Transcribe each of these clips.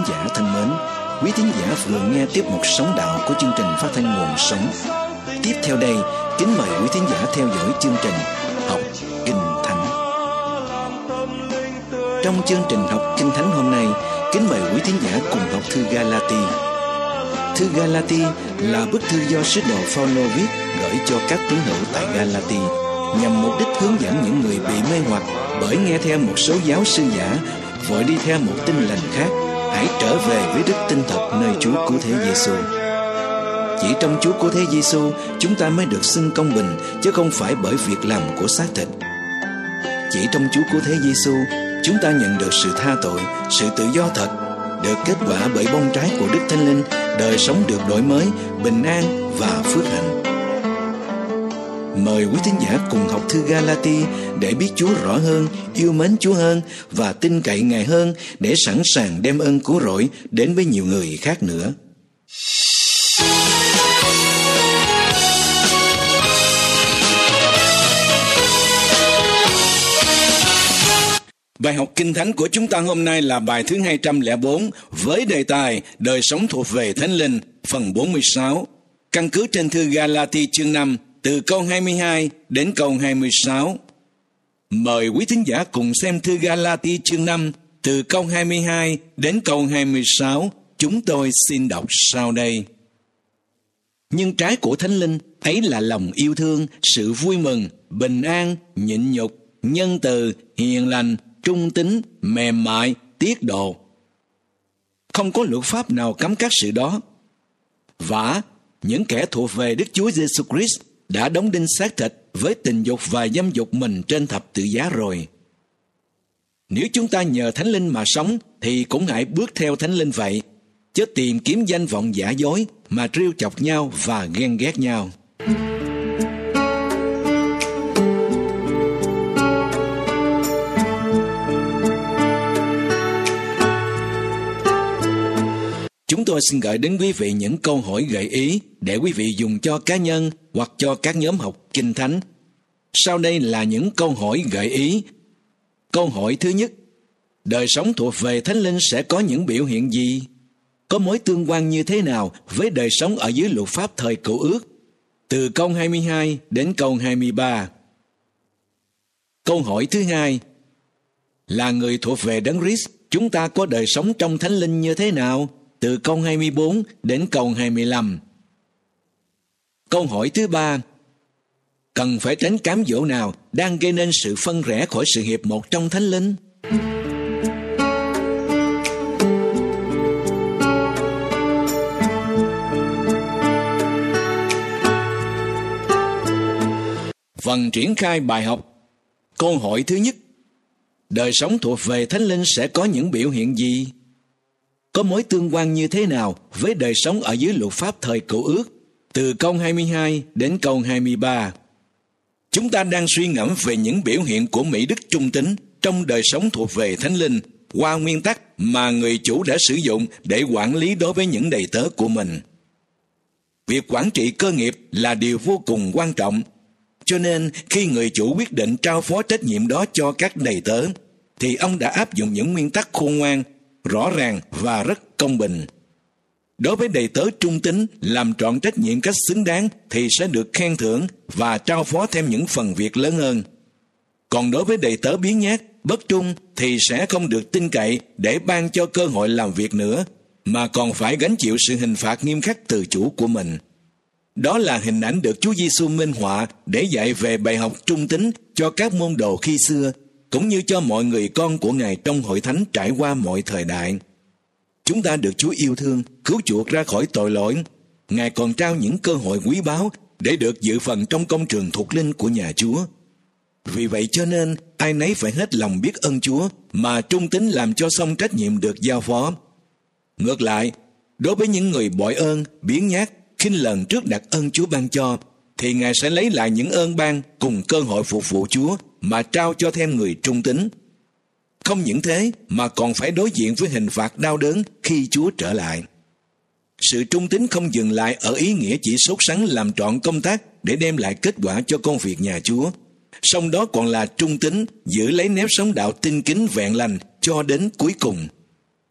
giả thân mến, quý thính giả vừa nghe tiếp một Sống Đạo của chương trình phát thanh Nguồn Sống. Tiếp theo đây, kính mời quý thính giả theo dõi chương trình Học Kinh Thánh. Trong chương trình Học Kinh Thánh hôm nay, kính mời quý thính giả cùng học thư Ga-la-ti. Thư Ga-la-ti là bức thư do sứ đồ Phao-lô viết gửi cho các tín hữu tại Ga-la-ti, nhằm mục đích hướng dẫn những người bị mê hoặc bởi nghe theo một số giáo sư giả, vội đi theo một tin lành khác, hãy trở về với đức tin thật nơi Chúa Cứu Thế Giêsu. Chỉ trong Chúa Cứu Thế Giêsu, chúng ta mới được xưng công bình, chứ không phải bởi việc làm của xác thịt. Chỉ trong Chúa Cứu Thế Giêsu, chúng ta nhận được sự tha tội, sự tự do thật, được kết quả bởi bông trái của Đức Thánh Linh, đời sống được đổi mới, bình an và phước hạnh. Mời quý thính giả cùng học thư Ga-la-ti để biết Chúa rõ hơn, yêu mến Chúa hơn và tin cậy Ngài hơn, để sẵn sàng đem ơn cứu rỗi đến với nhiều người khác nữa. Bài học Kinh Thánh của chúng ta hôm nay là bài thứ 204 với đề tài Đời sống thuộc về Thánh Linh, phần 46, căn cứ trên thư Ga-la-ti chương 5, từ câu 22 đến câu 26. Mời quý thính giả cùng xem thư Ga-la-ti chương 5, từ câu 22 đến câu 26. Chúng tôi xin đọc sau đây. Nhưng trái của Thánh Linh ấy là lòng yêu thương, sự vui mừng, bình an, nhịn nhục, nhân từ, hiền lành, trung tín, mềm mại, tiết độ. Không có luật pháp nào cấm các sự đó. Vả, những kẻ thuộc về Đức Chúa Giêsu Christ đã đóng đinh xác thịt với tình dục và dâm dục mình trên thập tự giá rồi. Nếu chúng ta nhờ Thánh Linh mà sống, thì cũng hãy bước theo Thánh Linh vậy, chớ tìm kiếm danh vọng giả dối mà trêu chọc nhau và ghen ghét nhau. Chúng tôi xin gửi đến quý vị những câu hỏi gợi ý để quý vị dùng cho cá nhân hoặc cho các nhóm học Kinh Thánh. Sau đây là những câu hỏi gợi ý. Câu hỏi thứ nhất: đời sống thuộc về Thánh Linh sẽ có những biểu hiện gì? Có mối tương quan như thế nào với đời sống ở dưới luật pháp thời Cựu Ước? Từ câu 22 đến câu 23. Câu hỏi thứ hai: là người thuộc về Đấng Christ, chúng ta có đời sống trong Thánh Linh như thế nào? Từ câu 24 đến câu 25. Câu hỏi thứ ba: cần phải tránh cám dỗ nào đang gây nên sự phân rẽ khỏi sự hiệp một trong Thánh Linh? Phần triển khai bài học. Câu hỏi thứ nhất: đời sống thuộc về Thánh Linh sẽ có những biểu hiện gì? Có mối tương quan như thế nào với đời sống ở dưới luật pháp thời Cựu Ước? Từ câu 22 đến câu 23. Chúng ta đang suy ngẫm về những biểu hiện của mỹ đức trung tín trong đời sống thuộc về Thánh Linh qua nguyên tắc mà người chủ đã sử dụng để quản lý đối với những đầy tớ của mình. Việc quản trị cơ nghiệp là điều vô cùng quan trọng, cho nên khi người chủ quyết định trao phó trách nhiệm đó cho các đầy tớ, thì ông đã áp dụng những nguyên tắc khôn ngoan, rõ ràng và rất công bình. Đối với đầy tớ trung tín làm trọn trách nhiệm cách xứng đáng thì sẽ được khen thưởng và trao phó thêm những phần việc lớn hơn. Còn đối với đầy tớ biếng nhác, bất trung thì sẽ không được tin cậy để ban cho cơ hội làm việc nữa, mà còn phải gánh chịu sự hình phạt nghiêm khắc từ chủ của mình. Đó là hình ảnh được Chúa Giêsu minh họa để dạy về bài học trung tín cho các môn đồ khi xưa, cũng như cho mọi người con của Ngài trong hội thánh trải qua mọi thời đại. Chúng ta được Chúa yêu thương, cứu chuộc ra khỏi tội lỗi. Ngài còn trao những cơ hội quý báu để được dự phần trong công trường thuộc linh của nhà Chúa. Vì vậy cho nên, ai nấy phải hết lòng biết ơn Chúa mà trung tín làm cho xong trách nhiệm được giao phó. Ngược lại, đối với những người bội ơn, biếng nhác, khinh lần trước đặt ơn Chúa ban cho, thì Ngài sẽ lấy lại những ơn ban cùng cơ hội phục vụ Chúa mà trao cho thêm người trung tín. Không những thế mà còn phải đối diện với hình phạt đau đớn khi Chúa trở lại. Sự trung tín không dừng lại ở ý nghĩa chỉ sốt sắng làm trọn công tác để đem lại kết quả cho công việc nhà Chúa. Song đó còn là trung tín giữ lấy nếp sống đạo tinh kính vẹn lành cho đến cuối cùng.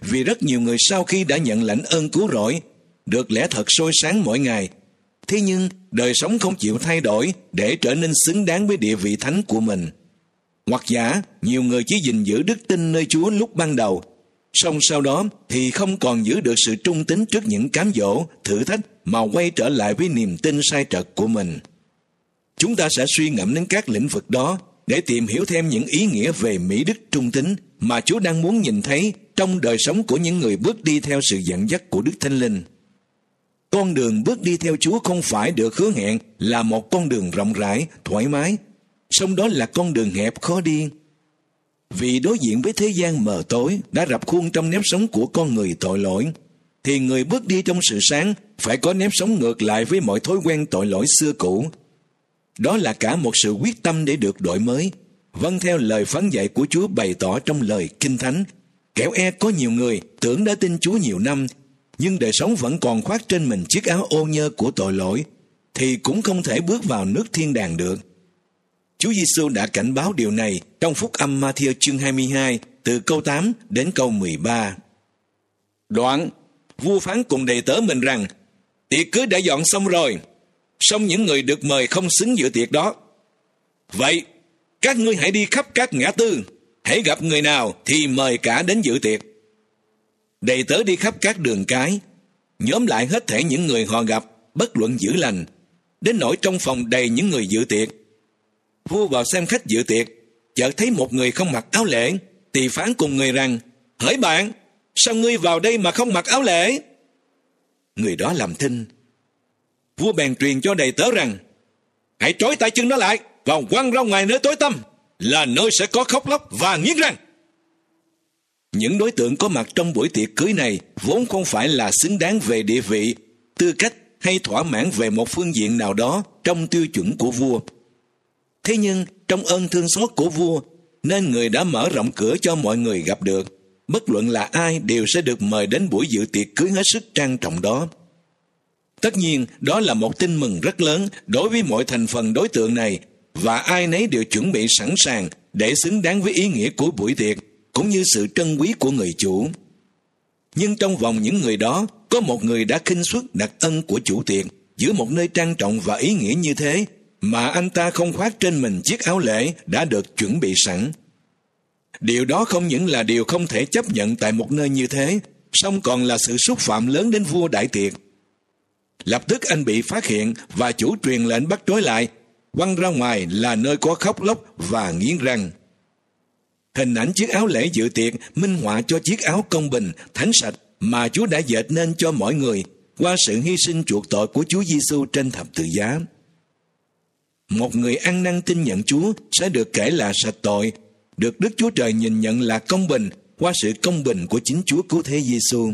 Vì rất nhiều người sau khi đã nhận lãnh ơn cứu rỗi, được lẽ thật soi sáng mỗi ngày, thế nhưng đời sống không chịu thay đổi để trở nên xứng đáng với địa vị thánh của mình. Hoặc giả, nhiều người chỉ gìn giữ đức tin nơi Chúa lúc ban đầu, song sau đó thì không còn giữ được sự trung tín trước những cám dỗ, thử thách mà quay trở lại với niềm tin sai trật của mình. Chúng ta sẽ suy ngẫm đến các lĩnh vực đó để tìm hiểu thêm những ý nghĩa về mỹ đức trung tín mà Chúa đang muốn nhìn thấy trong đời sống của những người bước đi theo sự dẫn dắt của Đức Thánh Linh. Con đường bước đi theo Chúa không phải được hứa hẹn là một con đường rộng rãi, thoải mái, song đó là con đường hẹp khó đi. Vì đối diện với thế gian mờ tối đã rập khuôn trong nếp sống của con người tội lỗi, thì người bước đi trong sự sáng phải có nếp sống ngược lại với mọi thói quen tội lỗi xưa cũ. Đó là cả một sự quyết tâm để được đổi mới, vâng theo lời phán dạy của Chúa bày tỏ trong lời Kinh Thánh. Kẻo e có nhiều người tưởng đã tin Chúa nhiều năm, nhưng đời sống vẫn còn khoác trên mình chiếc áo ô nhơ của tội lỗi, thì cũng không thể bước vào nước thiên đàng được. Chúa Giêsu đã cảnh báo điều này trong Phúc Âm Ma-thi-ơ chương 22 từ câu 8 đến câu 13. Đoạn, vua phán cùng đầy tớ mình rằng: tiệc cưới đã dọn xong rồi, song những người được mời không xứng dự tiệc đó. Vậy, các ngươi hãy đi khắp các ngã tư, hãy gặp người nào thì mời cả đến dự tiệc. Đầy tớ đi khắp các đường cái, nhóm lại hết thảy những người họ gặp, bất luận dữ lành, đến nỗi trong phòng đầy những người dự tiệc. Vua vào xem khách dự tiệc, chợt thấy một người không mặc áo lễ, thì phán cùng người rằng: hỡi bạn, sao ngươi vào đây mà không mặc áo lễ? Người đó làm thinh. Vua bèn truyền cho đầy tớ rằng: hãy trói tay chân nó lại và quăng ra ngoài nơi tối tăm, là nơi sẽ có khóc lóc và nghiến răng. Những đối tượng có mặt trong buổi tiệc cưới này vốn không phải là xứng đáng về địa vị, tư cách hay thỏa mãn về một phương diện nào đó trong tiêu chuẩn của vua. Thế nhưng trong ơn thương xót của vua, nên người đã mở rộng cửa cho mọi người gặp được, bất luận là ai đều sẽ được mời đến buổi dự tiệc cưới hết sức trang trọng đó. Tất nhiên, đó là một tin mừng rất lớn đối với mọi thành phần đối tượng này, và ai nấy đều chuẩn bị sẵn sàng để xứng đáng với ý nghĩa của buổi tiệc, cũng như sự trân quý của người chủ. Nhưng trong vòng những người đó, có một người đã khinh suất đặc ân của chủ tiệc, giữ một nơi trang trọng và ý nghĩa như thế, mà anh ta không khoác trên mình chiếc áo lễ đã được chuẩn bị sẵn. Điều đó không những là điều không thể chấp nhận tại một nơi như thế, song còn là sự xúc phạm lớn đến vua đại tiệc. Lập tức anh bị phát hiện và chủ truyền lệnh bắt trói lại, quăng ra ngoài là nơi có khóc lóc và nghiến răng. Hình ảnh chiếc áo lễ dự tiệc minh họa cho chiếc áo công bình, thánh sạch mà Chúa đã dệt nên cho mọi người qua sự hy sinh chuộc tội của Chúa Giêsu trên thập tự giá. Một người ăn năn tin nhận Chúa sẽ được kể là sạch tội, được Đức Chúa Trời nhìn nhận là công bình qua sự công bình của chính Chúa Cứu Thế Giêsu.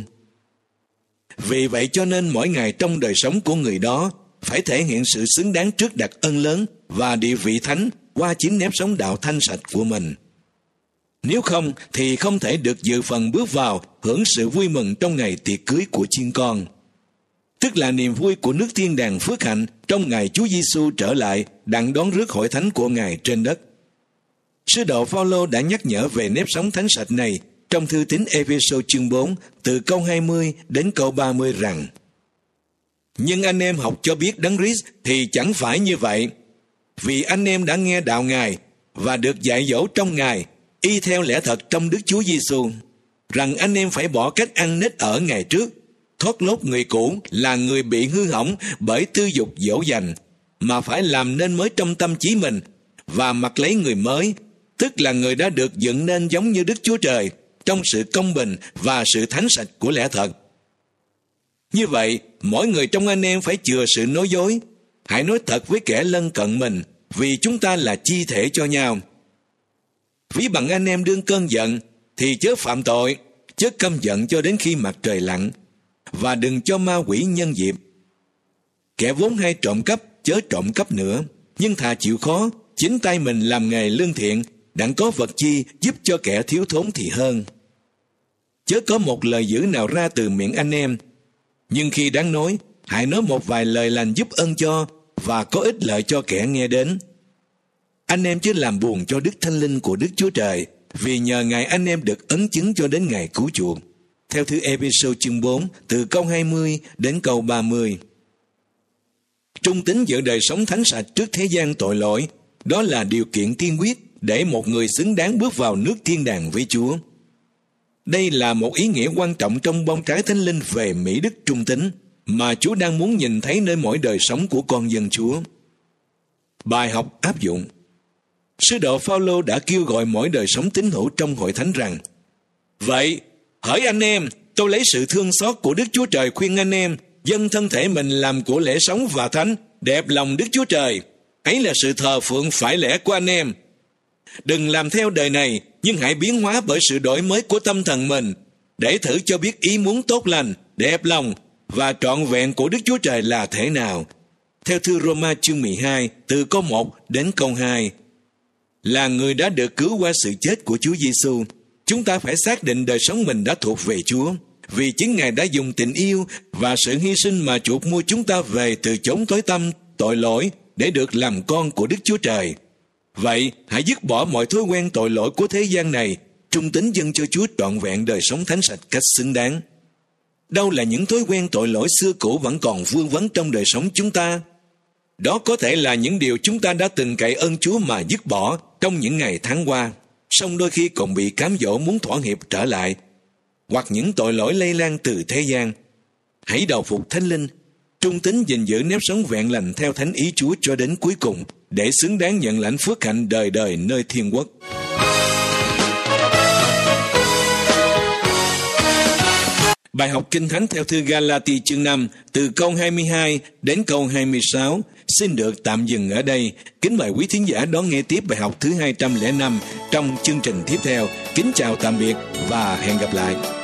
Vì vậy cho nên mỗi ngày trong đời sống của người đó phải thể hiện sự xứng đáng trước đặc ân lớn và địa vị thánh qua chính nếp sống đạo thanh sạch của mình. Nếu không thì không thể được dự phần bước vào hưởng sự vui mừng trong ngày tiệc cưới của chiên con, tức là niềm vui của nước thiên đàng phước hạnh trong ngày Chúa Giêsu trở lại đặng đón rước hội thánh của Ngài trên đất. Sứ đồ Phao-lô đã nhắc nhở về nếp sống thánh sạch này trong thư tín Ê-phê-sô chương 4 từ câu 20 đến câu 30 rằng: nhưng anh em học cho biết Đấng Christ thì chẳng phải như vậy, vì anh em đã nghe đạo Ngài và được dạy dỗ trong Ngài, y theo lẽ thật trong Đức Chúa Giêsu, rằng anh em phải bỏ cách ăn nết ở ngày trước, thoát lốt người cũ là người bị hư hỏng bởi tư dục dỗ dành, mà phải làm nên mới trong tâm trí mình, và mặc lấy người mới, tức là người đã được dựng nên giống như Đức Chúa Trời trong sự công bình và sự thánh sạch của lẽ thật. Như vậy, mỗi người trong anh em phải chừa sự nói dối, hãy nói thật với kẻ lân cận mình, vì chúng ta là chi thể cho nhau. Ví bằng anh em đương cơn giận, thì chớ phạm tội, chớ căm giận cho đến khi mặt trời lặn, và đừng cho ma quỷ nhân dịp. Kẻ vốn hay trộm cắp, chớ trộm cắp nữa, nhưng thà chịu khó, chính tay mình làm nghề lương thiện, đặng có vật chi giúp cho kẻ thiếu thốn thì hơn. Chớ có một lời dữ nào ra từ miệng anh em, nhưng khi đáng nói, hãy nói một vài lời lành giúp ơn cho, và có ích lợi cho kẻ nghe đến. Anh em chứ làm buồn cho Đức Thánh Linh của Đức Chúa Trời, vì nhờ Ngài anh em được ấn chứng cho đến ngày cứu chuộc. theo thư Ê-phê-sô chương 4 từ câu 20 đến câu 30. Trung tín giữ đời sống thánh sạch trước thế gian tội lỗi, đó là điều kiện tiên quyết để một người xứng đáng bước vào nước thiên đàng với Chúa. Đây là một ý nghĩa quan trọng trong bông trái thánh linh về mỹ đức trung tín mà Chúa đang muốn nhìn thấy nơi mỗi đời sống của con dân Chúa. Bài học áp dụng. Sứ đồ Phao-lô đã kêu gọi mỗi đời sống tín hữu trong hội thánh rằng: Vậy, hỡi anh em, tôi lấy sự thương xót của Đức Chúa Trời khuyên anh em dâng thân thể mình làm của lễ sống và thánh, đẹp lòng Đức Chúa Trời. Ấy là sự thờ phượng phải lẽ của anh em. Đừng làm theo đời này, nhưng hãy biến hóa bởi sự đổi mới của tâm thần mình, để thử cho biết ý muốn tốt lành, đẹp lòng và trọn vẹn của Đức Chúa Trời là thế nào. Theo thư Roma chương 12, từ câu 1 đến câu 2. Là người đã được cứu qua sự chết của Chúa Giêsu, chúng ta phải xác định đời sống mình đã thuộc về Chúa, vì chính Ngài đã dùng tình yêu và sự hy sinh mà chuộc mua chúng ta về từ chốn tối tăm, tội lỗi để được làm con của Đức Chúa Trời. Vậy, hãy dứt bỏ mọi thói quen tội lỗi của thế gian này, trung tín dâng cho Chúa trọn vẹn đời sống thánh sạch cách xứng đáng. Đâu là những thói quen tội lỗi xưa cũ vẫn còn vương vấn trong đời sống chúng ta? Đó có thể là những điều chúng ta đã từng cậy ơn Chúa mà dứt bỏ trong những ngày tháng qua, song đôi khi còn bị cám dỗ muốn thỏa hiệp trở lại, hoặc những tội lỗi lây lan từ thế gian. Hãy đầu phục Thánh Linh, trung tín gìn giữ nếp sống vẹn lành theo thánh ý Chúa cho đến cuối cùng, để xứng đáng nhận lãnh phước hạnh đời đời nơi thiên quốc. Bài học Kinh Thánh theo thư Ga-la-ti chương 5 từ câu 22 đến câu 26 xin được tạm dừng ở đây. Kính mời quý thính giả đón nghe tiếp bài học thứ 205 trong chương trình tiếp theo. Kính chào tạm biệt và hẹn gặp lại.